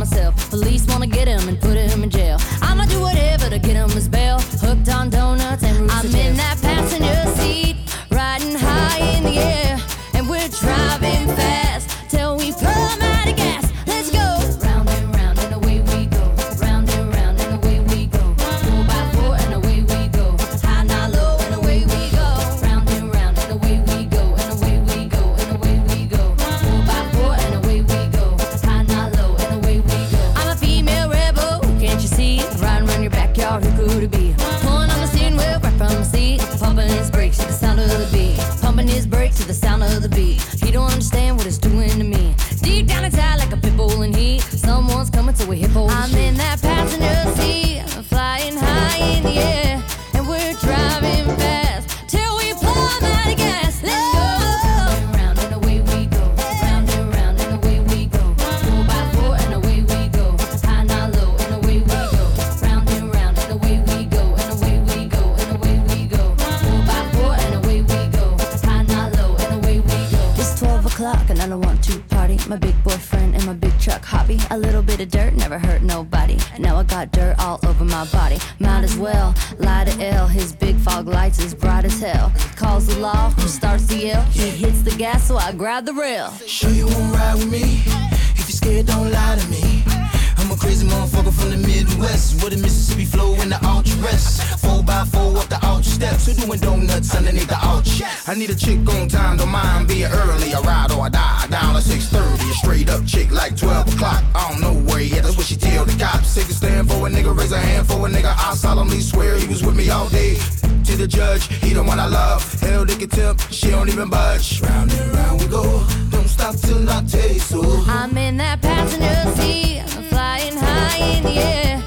myself. Police wanna get him and put him in jail. I'ma do whatever to get him his bail. Hooked on donuts and roots. I'm in that passenger seat, riding high in the air, and we're driving fast till we plumb out of gas. Let's go round and round and away we go. Round and round and away we go. 4x4 and away we go. High, not low and away we go. Round and round and away we go. And away we go. And away we go. 4x4 and away we go. High, not low and away we go. I'm a female rebel, can't you see? Riding around your backyard, who could it be? Pulling on the steering wheel right from the seat, pumping his brakes to the sound of the beat. Pumping his brakes to the sound of the beat. He don't understand what it's doing to me. Deep down inside like a pit bull in heat. Someone's coming to a hip hole. I'm in that passenger seat, flying high in the air, and we're driving fast till we plumb out of gas. Let's go round and away we go. Round and round and away we go. 4x4 and away we go. High, not low and away we go. Round and away we go. And away we go. And away we go. 4x4 and away we go. High, not low and away we go. It's 12 o'clock and I don't want to party. My big boyfriend and my big truck hobby. A little bit of dirt never hurt nobody. Now I got dirt all over my body. Might as well lie to L. His big fog lights is bright as hell. Calls the law, starts to yell. He hits the gas, so I grab the rail. Sure you won't ride with me? If you're scared, don't lie to me. I'm a crazy motherfucker from the Midwest, with a Mississippi flow in the arch rest. 4x4 up the arch steps, who doing donuts underneath the arch? I need a chick on time, don't mind being early. I ride or I die, down at 6:30. A straight up chick like 12 o'clock. I don't know where yet, that's what she tell the cops. Take a stand for a nigga, raise a hand for a nigga. I solemnly swear he was with me all day. To the judge, he the one I love. Hell, they can tip, she don't even budge. Round and round we go, don't stop till I taste so. I'm in that passenger seat, flying high in the air,